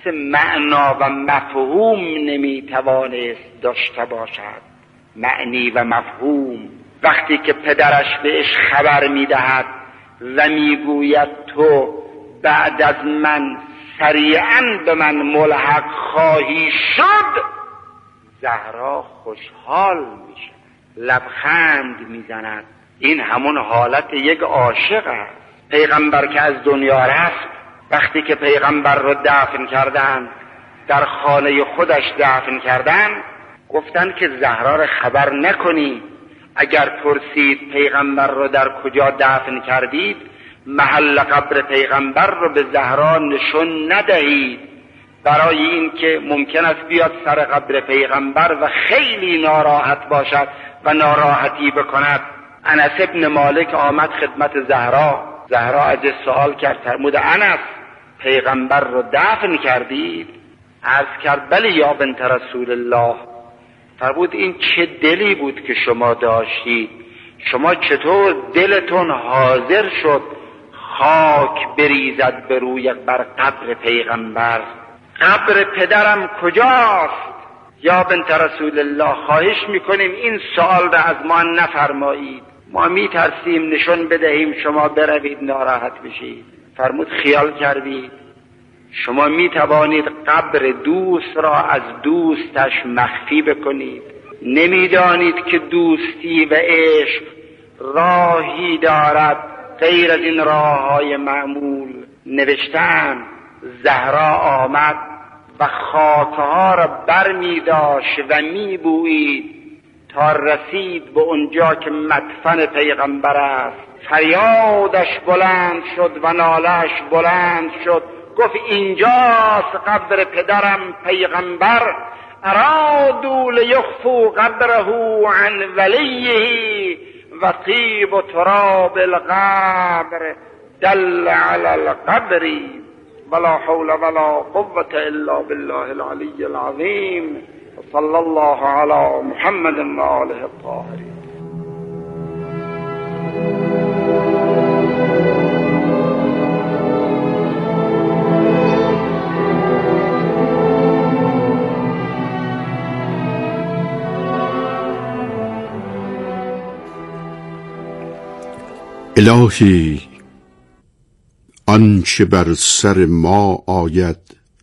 معنا و مفهوم نمیتوانست داشته باشد. معنی و مفهوم وقتی که پدرش بهش خبر میدهد و میگوید تو بعد از من سریعا به من ملحق خواهی شد، زهرا خوشحال میشه، لبخند میزند. این همون حالت یک عاشق است. پیغمبر که از دنیا رفت، وقتی که پیغمبر رو دفن کردن، در خانه خودش دفن کردن، گفتن که زهرا رو خبر نکنی. اگر پرسید پیغمبر رو در کجا دفن کردید، محل قبر پیغمبر رو به زهرا نشون ندهید، برای این که ممکن است بیاد سر قبر پیغمبر و خیلی ناراحت باشد و ناراحتی بکند. انس ابن مالک آمد خدمت زهرا از سوال کرد، فرمود انس پیغمبر رو دفن کردید؟ عرض کرد بله یا بنت رسول الله. فرمود این چه دلی بود که شما داشتید؟ شما چطور دلتون حاضر شد خاک بریزد به روی بر قبر پیغمبر؟ قبر پدرم کجاست؟ یا بنت رسول الله خواهش میکنیم این سوال را از ما نفرمایید، ما میترسیم نشون بدهیم شما بروید ناراحت بشید. فرمود خیال کردید شما میتوانید قبر دوست را از دوستش مخفی بکنید؟ نمیدانید که دوستی و عشق راهی دارد غیر از این راههای معمول؟ نوشتن زهرا آمد و خاکها را بر می داشت و می بویید تا رسید به اونجا که مدفن پیغمبر است. فریادش بلند شد و نالش بلند شد، گفت اینجاست قبر پدرم پیغمبر. ارادوا لیخفوا قبره عن ولیه و طیب و تراب القبر دل علی القبر ولا حول ولا قوة الا بالله العلی العظیم. صلی الله علی محمد و آله الطاهرین. الهی آنچه بر سر ما آید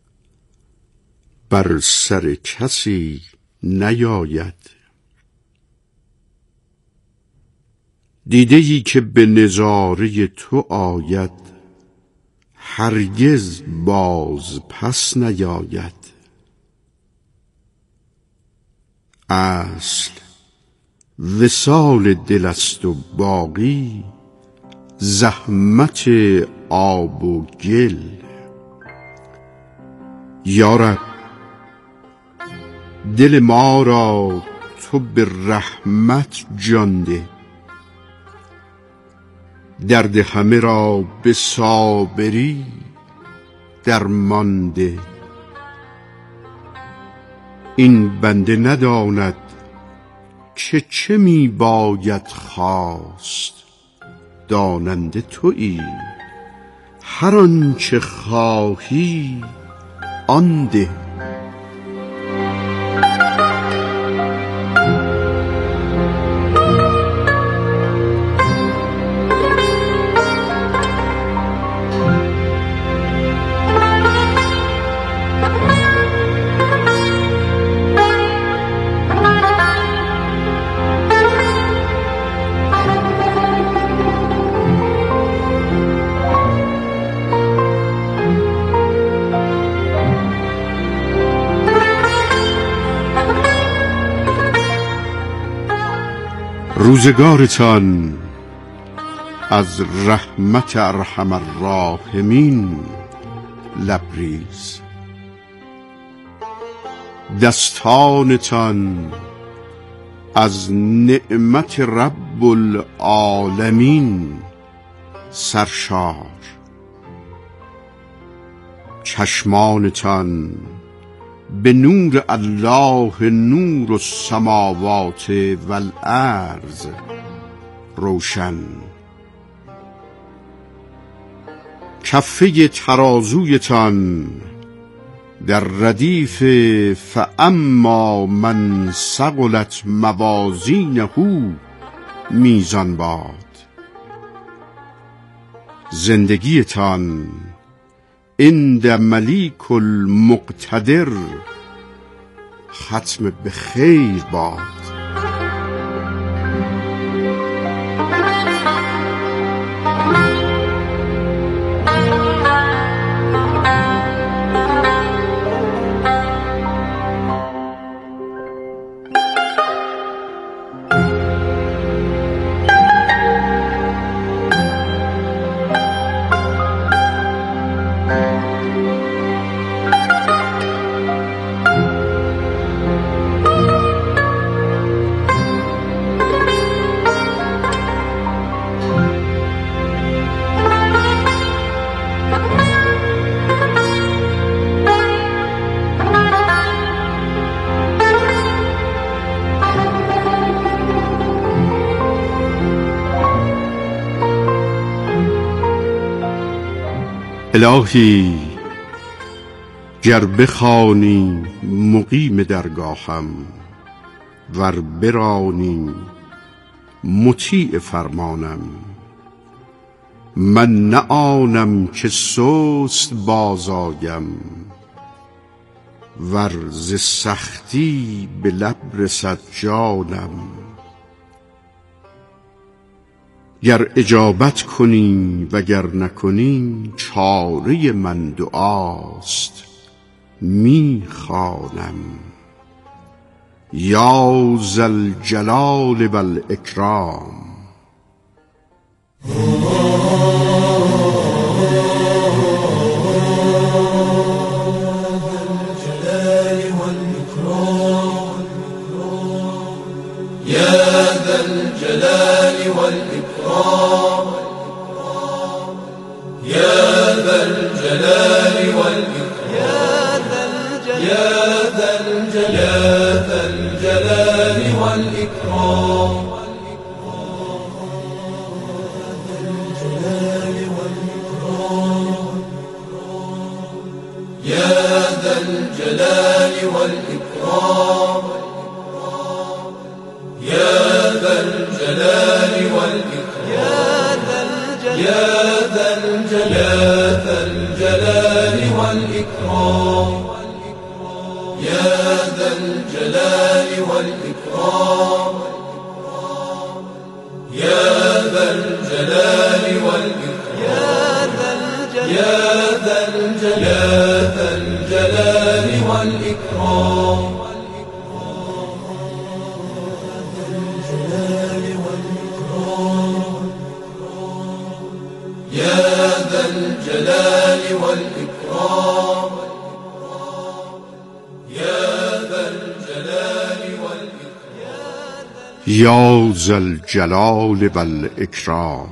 بر سر کسی نیاید. دیده‌ای که به نظاره تو آید هرگز باز پس نیاید. اصل وصال دل است و باقی زحمت آب و گل. یا رب دل ما را تو به رحمت جان ده، درد همه را به صابری درمان ده. این بنده نداند که چه می باید خواست، داننده تویی هر آنچه خواهی آن ده. روزگارتان از رحمت ارحم الراحمین لبریز، دستانتان از نعمت رب العالمین سرشار، چشمانتان به نور الله نور السماوات والارض روشن، کفه ترازویتان در ردیف فاما من ثقلت موازینه میزان باد. زندگیتان عند ملیک المقتدر ختم به خیر باد. الهی گر بخوانی مقیم درگاهم، ور برانی مطیع فرمانم. من نه آنم که سست بازآیم، ور ز سختی به لب رسد جانم. گر اجابت کنی و گر نکنی چاره من دعاست می خوانم. یا ذوالجلال و الاکرام. یا ذوالجلال و الاکرام.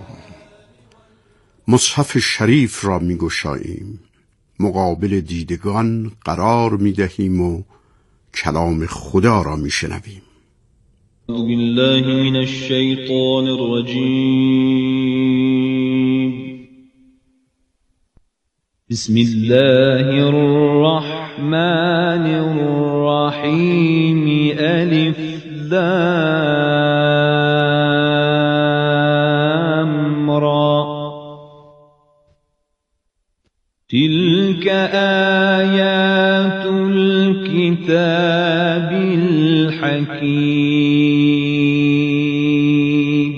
مصحف شریف را می گشاییم، مقابل دیدگان قرار می دهیم و کلام خدا را می شنویم. اعوذ بالله من الشیطان الرجیم. بسم الله الرحمن الرحیم. الف لام را. تلك آیات الكتاب الحکیم.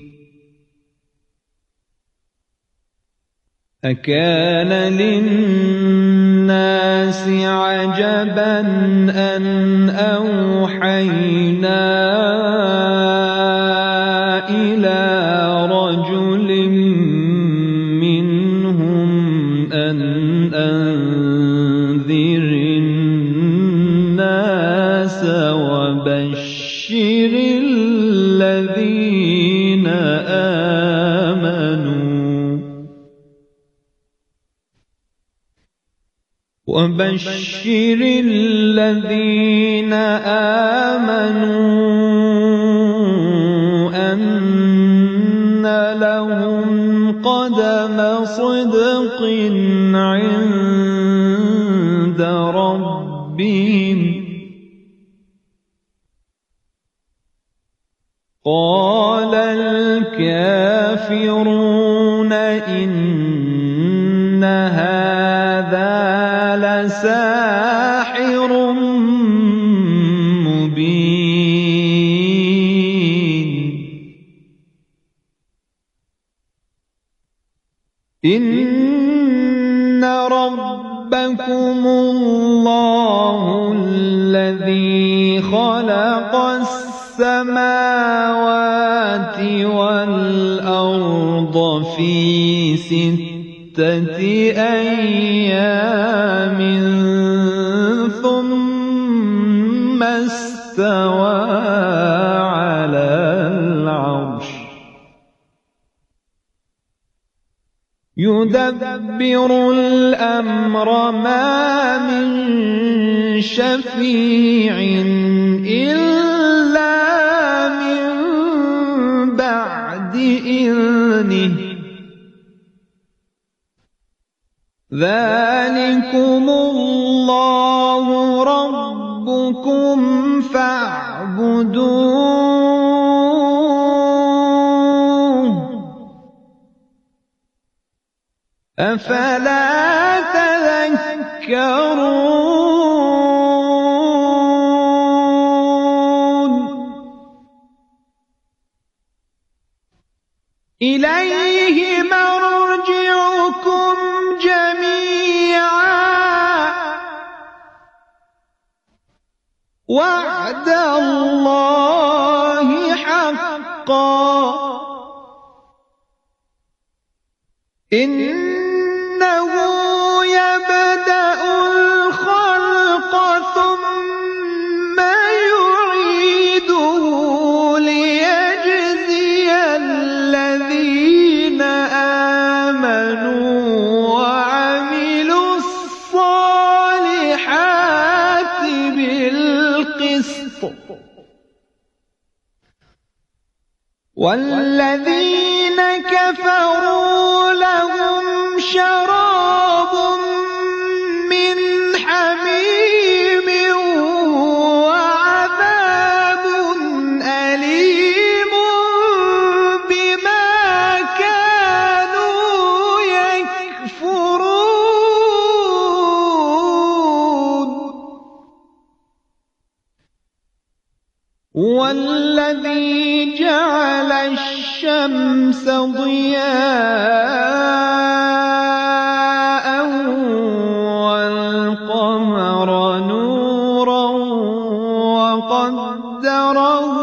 أكان للناس عجبا أن أوحينا إلى رجل منهم أن أنذر الناس وبشر الذين آمنوا أن لهم قدم صدق عند ربهم. ربهم قال الكافرون إن هذا لساحر مبين إن ربكم الله الذي خلق السماوات والأرض في 6 أيام ثم استوى على العرش يدبر الأمر ما من شفيع إلا من بعد إذنه ذلكم الله ربكم فاعبدوه أفلا تذكرون إليه مرجعكم جميعا وعد الله حقا إنه يبدأ الخلق ثم يعيده ليجزي الذين آمنوا وعملوا الصالحات بالقسط والذين كفروا لهم شراب من حميم وعذاب أليم بما كانوا يكفرون والذي جعل الشمس ضياء والقمر نورا وقدره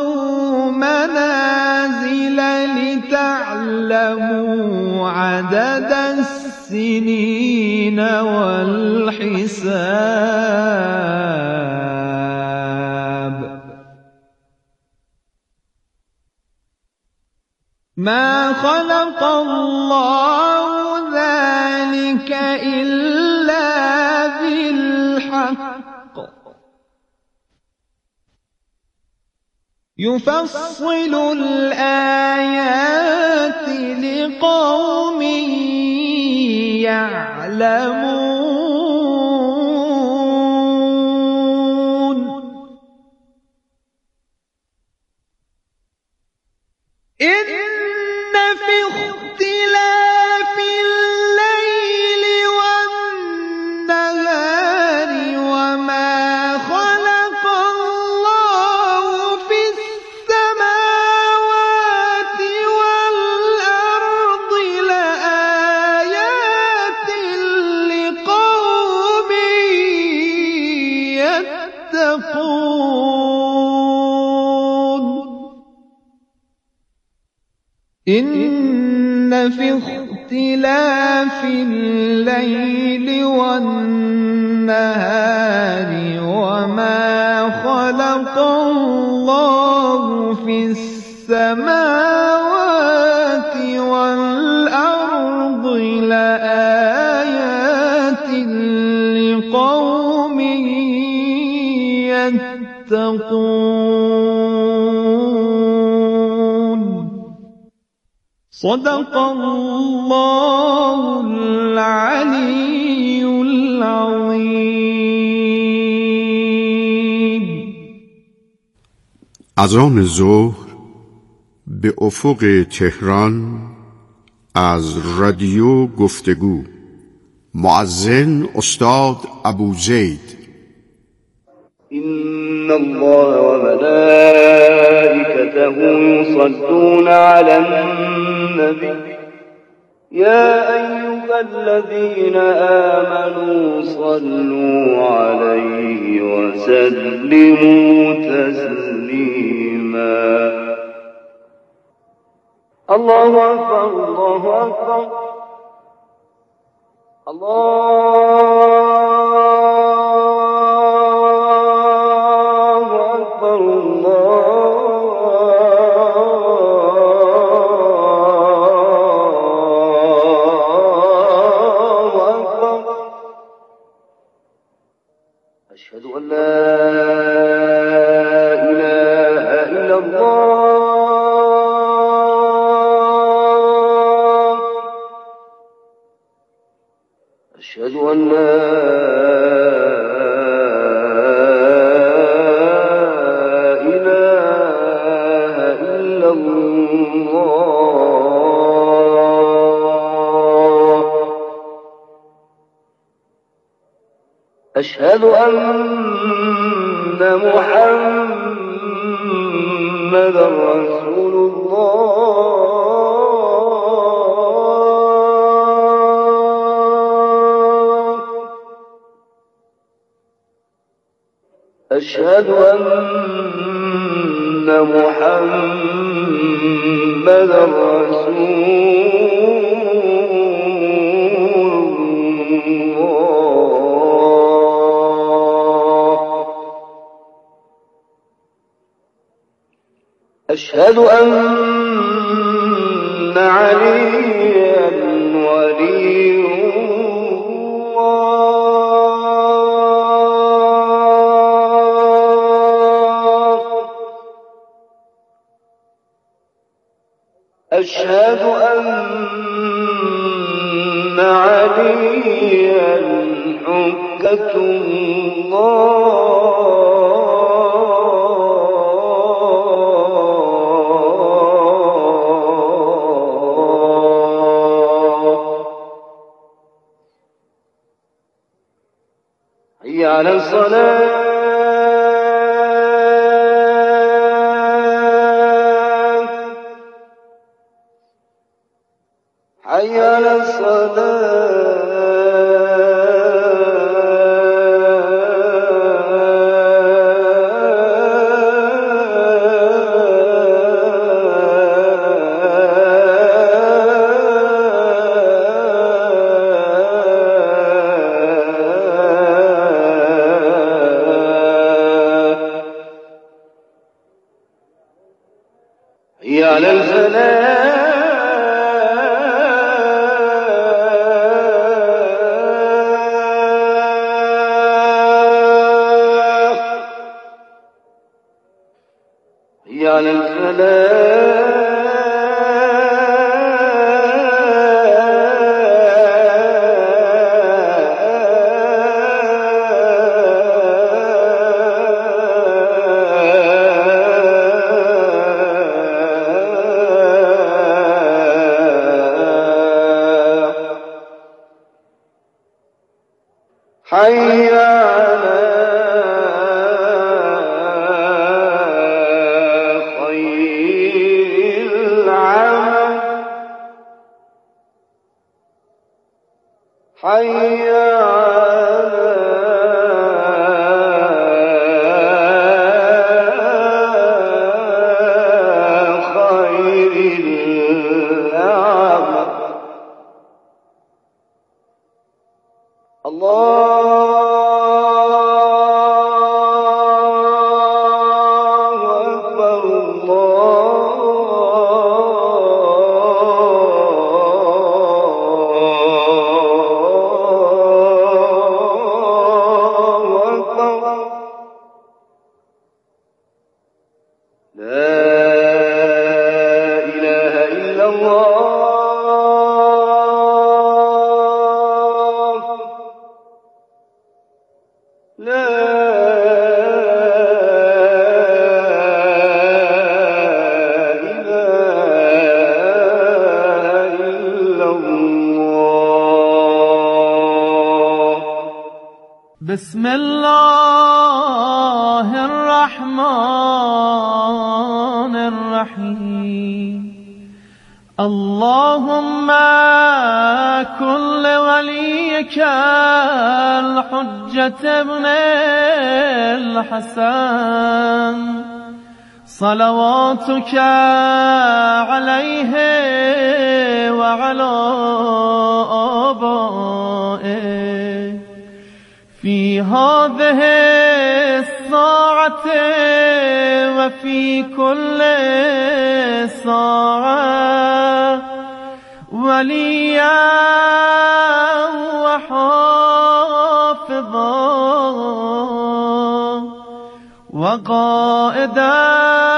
منازل لتعلموا عدد السنين والحساب ما خلق الله ذلك إلا بالحق يفصل الآيات لقوم يعلمون إن في اختلاف الليل والنهار وما خلق الله في السماوات والأرض لآيات لقوم يتقون إن في اختلاف الليل والنهار وما خلق الله في السماوات والأرض لآيات لقوم يتقون صدق الله العلي العظيم. از آن ظهر به افق تهران از رادیو گفتگو. مؤذن استاد ابو زید. إن الله وملائكته يصلون على النبي يا أيها الذين آمنوا صلوا عليه وسلموا تسليما. الله أكبر الله أكبر الله أكبر الله أكبر. أشهد أن لا إله إلا الله. أشهد أن لا إله إلا الله. أشهد أن محمدا رسول الله. أشهد أن محمدا رسول الله. أشهد أن عليا ولي الله. أشهد أن عليا حجة الله. حي على الصلاة. حي على الصلاة. حي على الفلاح. حي على الفلاح. حي على خير العمل. حي على خير العمل. الله أكبر الله أكبر. لا إله إلا الله. لا بسم الله الرحمن الرحیم اللهم كن لوليك الحجة ابن الحسن صلواتك عليه وعلى آبائه في هذه الساعة وفي كل ساعة وليا وحافظا وقائدا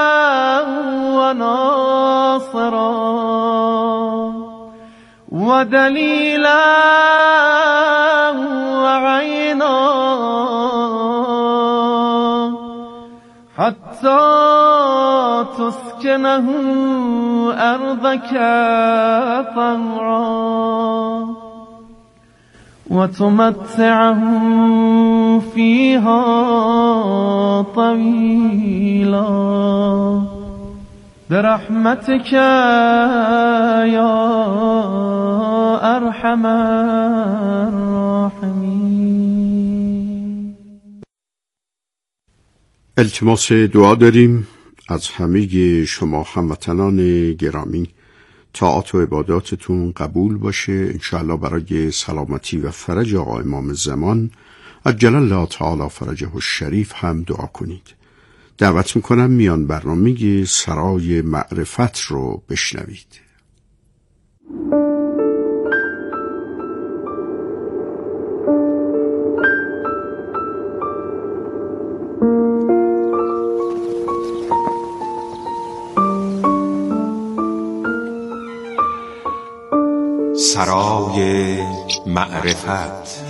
وناصرا ودليلا وعينا حتى تسكنه أرضك طوعا وتمتعه فيها طويلا برحمتك يا أرحم الراحمين. التماس دعا داریم از همه شما هموطنان گرامی. طاعات و عباداتتون قبول باشه انشاءالله. برای سلامتی و فرج آقا امام زمان عجل الله تعالی فرجه الشریف هم دعا کنید. دعوت میکنم میان برنامه سرای معرفت رو بشنوید. سرای معرفت.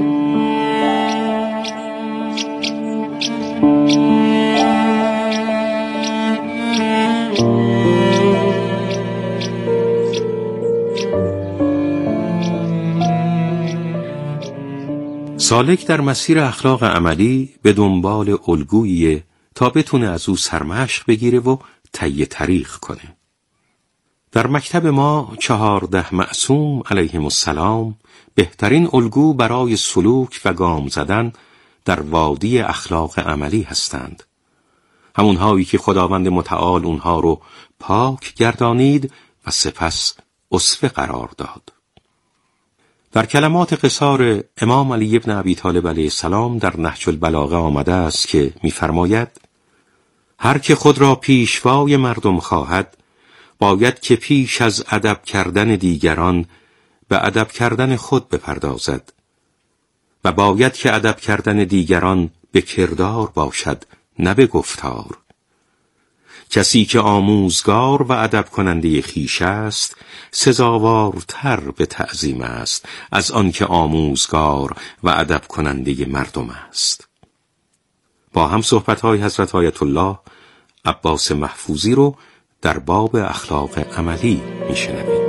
سالک در مسیر اخلاق عملی به دنبال الگویی تا بتونه از او سرمشق بگیره و طی طریق کنه. در مکتب ما 14 معصوم علیهم السلام بهترین الگو برای سلوک و گام زدن در وادی اخلاق عملی هستند. همونهایی که خداوند متعال اونها رو پاک گردانید و سپس اسوه قرار داد. در کلمات قصار امام علی ابن ابی طالب علیه السلام در نهج البلاغه آمده است که می‌فرماید هر که خود را پیشوای مردم خواهد باید که پیش از ادب کردن دیگران به ادب کردن خود بپردازد و باید که ادب کردن دیگران به کردار باشد نه به گفتار. کسی که آموزگار و ادب کننده خویش است سزاوارتر به تعظیم است از آن که آموزگار و ادب کننده مردم است. با هم صحبت‌های حضرت آیت الله عباس محفوظی رو در باب اخلاق عملی میشنوید.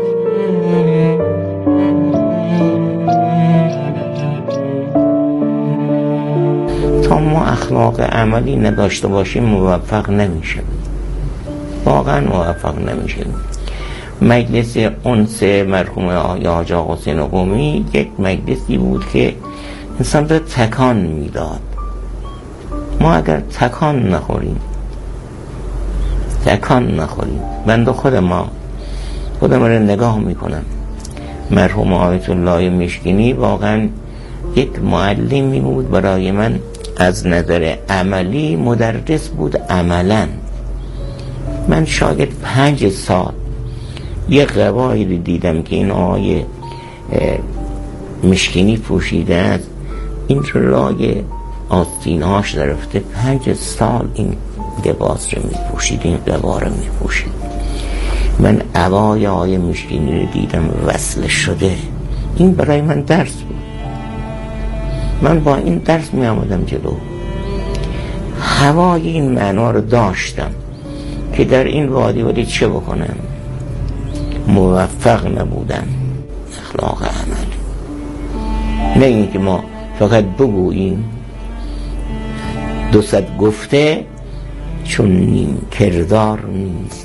تا ما اخلاق عملی نداشته باشیم موفق نمیشیم، واقعا موفق نمیشیم. مجلس انس مرحوم حاج آقا حسین قمی یک مجلسی بود که انسان را تکان میداد. ما اگر تکان نخوریم بنده خودم رو نگاه میکنم. مرحوم آیت الله مشکینی واقعا یک معلمی بود برای من، از نظر عملی مدرس بود. عملا من شاید 5 سال یک قبایی دیدم که این آقای مشکینی پوشیده است، این رای آستینهاش درفته، 5 سال این لباس رو میپوشید، این قبا رو میپوشید. من عبای آقای مشکینی رو دیدم وصل شده. این برای من درس بود. من با این درس میامدم جلو. هوای این معنا رو داشتم که در این وادی چه بکنم. موفق نبودم. اخلاق عملی نه این که ما فقط بگوییم 200 گفته چون نیم کردار نیست.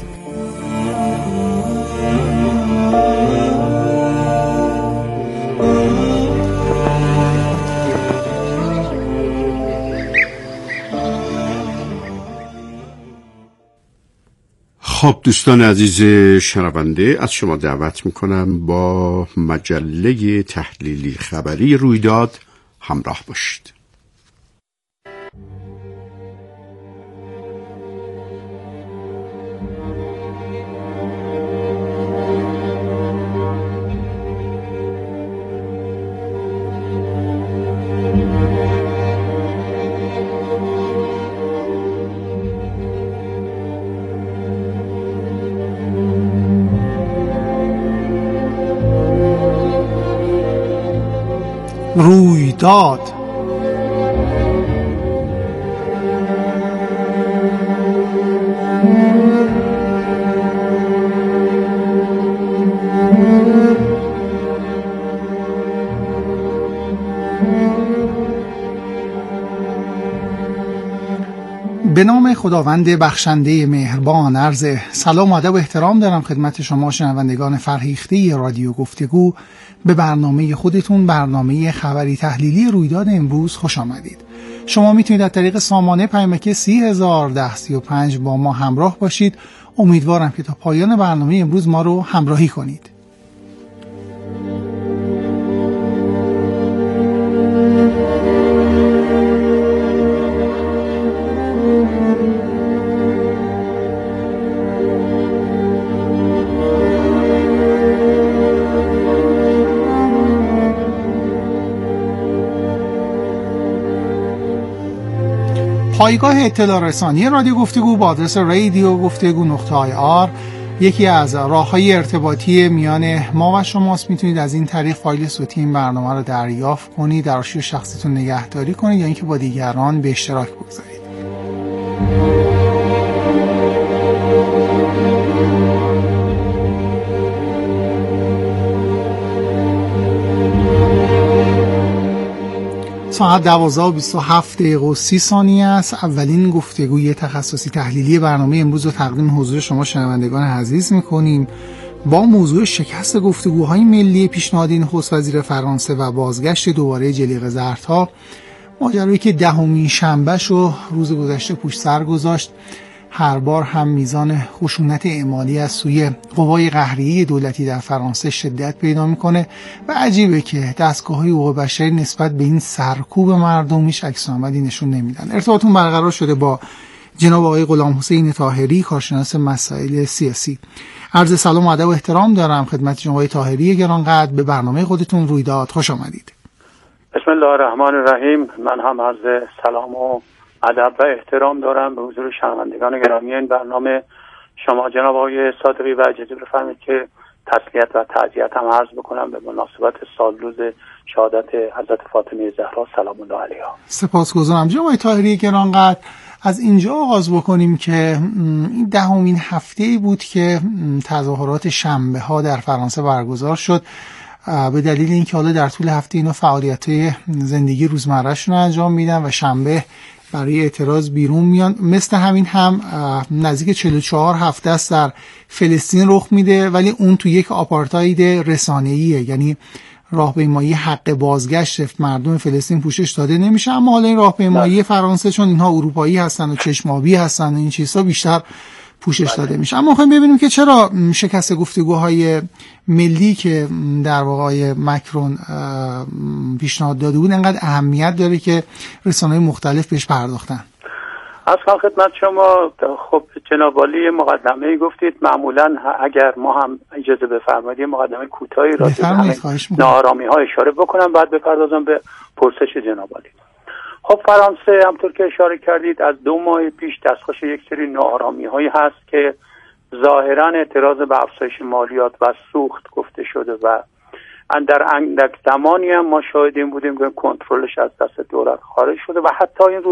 خب دوستان عزیز شنونده، از شما دعوت میکنم با مجله تحلیلی خبری رویداد همراه باشید. رویداد. به نام خداوند بخشنده مهربان، عرض سلام و ادب و احترام دارم خدمت شما شنوندگان فرهیخته رادیو گفتگو. به برنامه خودتون، برنامه خبری تحلیلی رویداد امروز خوش آمدید. شما میتونید از طریق سامانه پیامک 301035 با ما همراه باشید. امیدوارم که تا پایان برنامه امروز ما رو همراهی کنید. پایگاه اطلاع رسانی رادیو گفتگو با آدرس radiogفتگو.ir یکی از راه‌های ارتباطی میان ما و شماست. میتونید از این طریق فایل صوتی این برنامه رو دریافت کنید، در آرشیو شخصیتون نگهداری کنید یا اینکه با دیگران به اشتراک بگذارید. ساعت 12:27 است. اولین گفتگوی تخصصی تحلیلی برنامه امروز رو تقدیم حضور شما شنوندگان عزیز می‌کنیم با موضوع شکست گفتگوهای ملی پیشنهادی نخست وزیر فرانسه و بازگشت دوباره جلیقه زردها. ماجرایی که 10 شنبه شو روز گذشته پشت سر گذاشت. هر بار هم میزان خشونت اعمالی از سوی قوای قهریه دولتی در فرانسه شدت پیدا میکنه و عجیبه که دستگاه‌های حقوق بشری نسبت به این سرکوب مردمیش عکس‌العملی نشون نمیدن. ارتباطون برقرار شده با جناب آقای غلامحسین طاهری، کارشناس مسائل سیاسی. عرض سلام و ادب و احترام دارم خدمت جناب آقای طاهری گرانقدر. به برنامه خودتون رویداد خوش آمدید. بسم الله الرحمن الرحیم. من هم عرض سلام و ادب و احترام دارم به حضور شنوندگان گرامی این برنامه. شما جناب آقای صادقی و اجازه بفرمایید که تسلیت و تعزیت هم عرض بکنم به مناسبت سالروز شهادت حضرت فاطمه زهرا سلام الله علیها. سپاسگزارم. جناب آقای طاهری گرانقدر، از اینجا آغاز بکنیم که این 10مین هفته‌ای بود که تظاهرات شنبه ها در فرانسه برگزار شد به دلیل اینکه حالا در طول هفته اینا فعالیت‌های زندگی روزمره‌شون رو انجام میدن و شنبه برای اعتراض بیرون میان. مثل همین هم نزدیک 44 هفته است در فلسطین رخ میده، ولی اون تو یک آپارتاید رسانه‌ایه، یعنی راهپیمایی حق بازگشت مردم فلسطین پوشش داده نمیشه. اما حالا این راهپیمایی فرانسه چون اینها اروپایی هستن و چشمابی هستن و این چیزها بیشتر پوشش داده میشه. اما میخوایم ببینیم که چرا شکست گفتگوهای ملی که در واقع مکرون پیشنهاد داده بود انقدر اهمیت داره که رسانه‌های مختلف بهش پرداختن. اصلا خدمت شما خب جناب عالی مقدمه‌ای گفتید. معمولا اگر ما هم اجازه بفرمایید مقدمه کوتاهی را به ناآرامی‌ها اشاره بکنم بعد بپردازم به پرسش جناب عالی. خب فرانسه همطور که اشاره کردید از 2 ماه پیش دستخوش یک سری ناآرامی‌هایی هست که ظاهراً اعتراض به افزایش مالیات و سوخت گفته شده و در اندک زمانی هم ما شاهد این بودیم که کنترلش از دست دولت خارج شده و حتی این